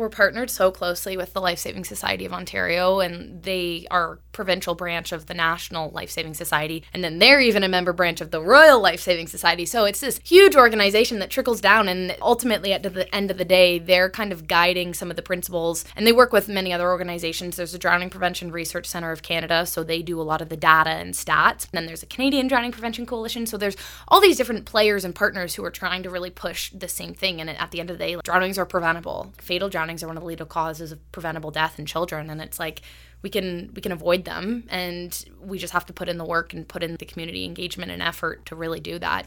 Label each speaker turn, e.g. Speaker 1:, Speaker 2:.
Speaker 1: we're partnered so closely with the Life Saving Society of Ontario, and they are provincial branch of the National Life Saving Society, and then they're even a member branch of the Royal Life Saving Society. So it's this huge organization that trickles down, and ultimately at the end of the day, they're kind of guiding some of the principles, and they work with many other organizations. There's the Drowning Prevention Research Centre of Canada, so they do a lot of the data and stats. And then there's a Canadian Drowning Prevention Coalition, so there's all these different players and partners who are trying to really push the same thing. And at the end of the day, drownings are preventable. Fatal drownings are one of the leading causes of preventable death in children, and it's like we can avoid them, and we just have to put in the work and put in the community engagement and effort to really do that.